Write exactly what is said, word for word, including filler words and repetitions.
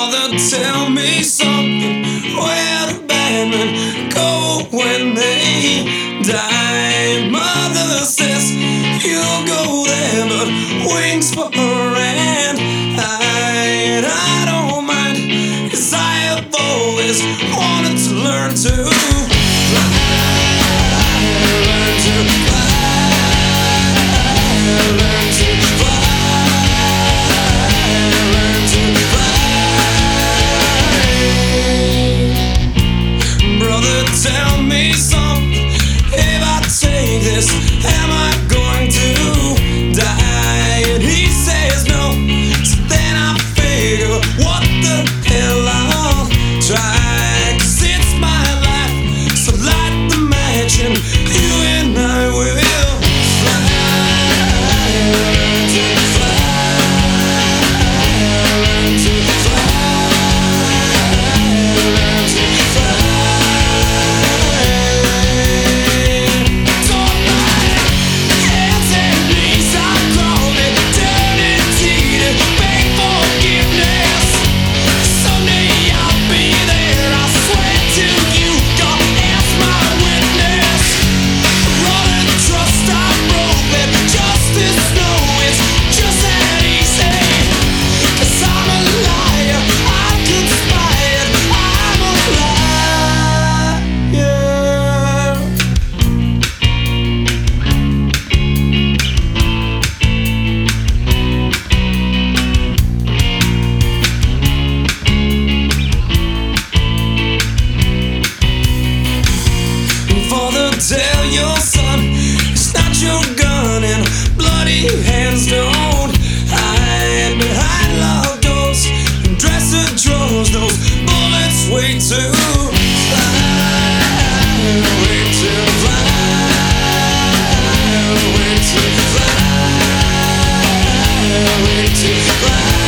Father, tell me something. Where do bad men go when they die? Mother says you'll go there, but wings for her and I, and I don't mind, 'cause I have always wanted to learn to fly, learn to fly, learn to fly, learn to fly. Brother, tell me something. If I take this, am I going to die? And he says no. So then I figure, what the hell, I'll try, 'cause it's my life. So light the match and you and I will fly, learn to fly, learn to fly, learn to fly. Don't mind hands and knees, I crawled it down indeed and beg forgiveness. Someday I'll be there, I swear to you, God as my witness. Running trust I broke, but justice no, it's just that easy. 'Cause I'm a liar, I conspired, I'm a liar. Father, tell your son, snatch your gun and bloody hands don't hide behind locked doors and dresser drawers. Those bullets wait to fly, wait to fly, wait to fly, wait to fly.